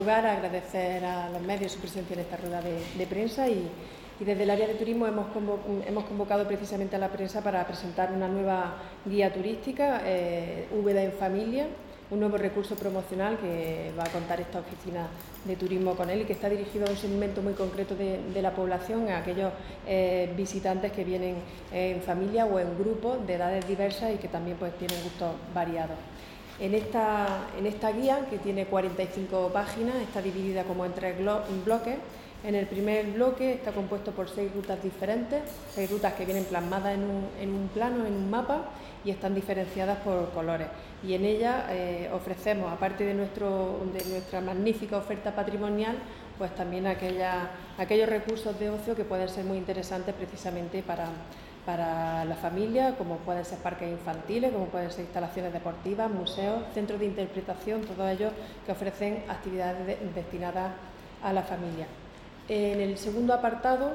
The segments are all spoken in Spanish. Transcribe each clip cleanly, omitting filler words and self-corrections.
lugar, agradecer a los medios su presencia en esta rueda de prensa y desde el área de turismo hemos convocado precisamente a la prensa para presentar una nueva guía turística, Úbeda en Familia, un nuevo recurso promocional que va a contar esta oficina de turismo con él y que está dirigido a un segmento muy concreto de la población, a aquellos visitantes que vienen en familia o en grupos de edades diversas y que también pues tienen gustos variados. En esta guía, que tiene 45 páginas, está dividida como en 3 bloques. En el primer bloque está compuesto por 6 rutas diferentes, 6 rutas que vienen plasmadas en un plano, en un mapa, y están diferenciadas por colores. Y en ella ofrecemos, aparte de nuestra magnífica oferta patrimonial, pues también aquellos recursos de ocio que pueden ser muy interesantes precisamente para la familia, como pueden ser parques infantiles, como pueden ser instalaciones deportivas, museos, centros de interpretación, todos ellos que ofrecen actividades destinadas a la familia. En el segundo apartado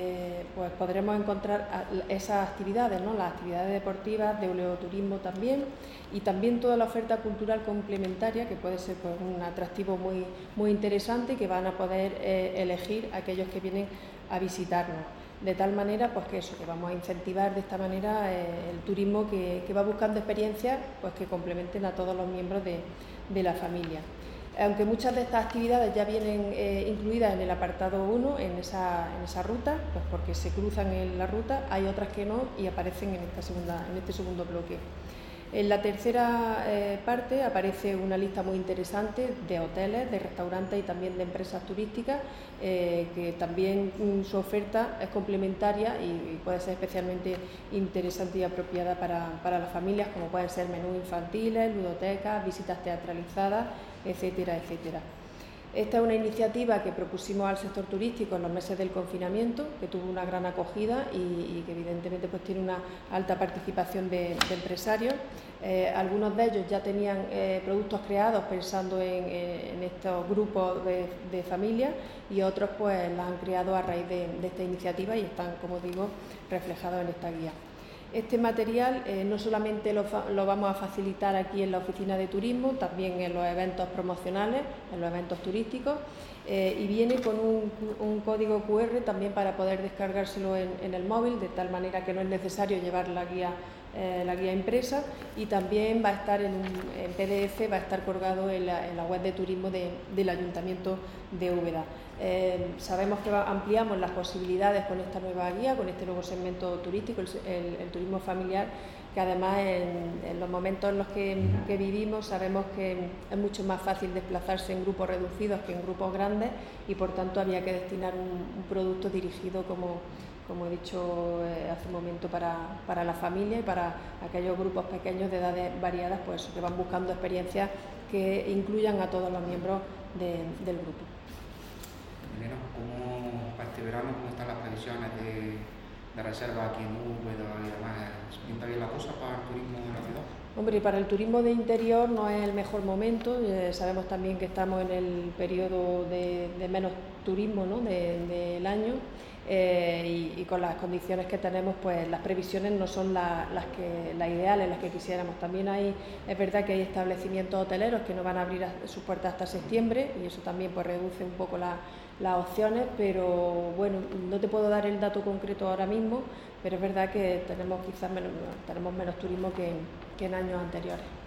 pues podremos encontrar esas actividades, ¿no? Las actividades deportivas, de oleoturismo también, y también toda la oferta cultural complementaria, que puede ser pues, un atractivo muy interesante y que van a poder elegir aquellos que vienen a visitarnos. De tal manera pues que vamos a incentivar de esta manera el turismo que va buscando experiencias pues, que complementen a todos los miembros de la familia. Aunque muchas de estas actividades ya vienen incluidas en el apartado 1, en esa ruta, pues porque se cruzan en la ruta, hay otras que no y aparecen en este segundo bloque. En la tercera parte aparece una lista muy interesante de hoteles, de restaurantes y también de empresas turísticas, que también su oferta es complementaria y puede ser especialmente interesante y apropiada para las familias, como pueden ser menús infantiles, ludotecas, visitas teatralizadas, etcétera, etcétera. Esta es una iniciativa que propusimos al sector turístico en los meses del confinamiento, que tuvo una gran acogida y que evidentemente pues, tiene una alta participación de empresarios. Algunos de ellos ya tenían productos creados pensando en estos grupos de familias y otros pues las han creado a raíz de esta iniciativa y están, como digo, reflejados en esta guía. Este material no solamente lo vamos a facilitar aquí en la oficina de turismo, también en los eventos promocionales, en los eventos turísticos, y viene con un código QR también para poder descargárselo en el móvil, de tal manera que no es necesario llevar la guía impresa, y también va a estar en PDF, va a estar colgado en la web de turismo del Ayuntamiento de Úbeda. Sabemos que ampliamos las posibilidades con esta nueva guía, con este nuevo segmento turístico, el turismo familiar, que además en los momentos en los que vivimos sabemos que es mucho más fácil desplazarse en grupos reducidos que en grupos grandes y por tanto había que destinar un producto dirigido, como he dicho hace un momento, para la familia y para aquellos grupos pequeños de edades variadas, pues que van buscando experiencias que incluyan a todos los miembros del grupo. ¿Cómo para este verano, cómo están las previsiones de reserva aquí en Úbeda y demás? ¿Pinta bien la cosa para el turismo de la ciudad? Hombre, para el turismo de interior no es el mejor momento. Sabemos también que estamos en el periodo de menos turismo, ¿no? del año, y con las condiciones que tenemos, pues las previsiones no son las ideales, las que quisiéramos. También es verdad que hay establecimientos hoteleros que no van a abrir sus puertas hasta septiembre y eso también pues reduce un poco las opciones, pero bueno, no te puedo dar el dato concreto ahora mismo, pero es verdad que tenemos menos turismo que en años anteriores.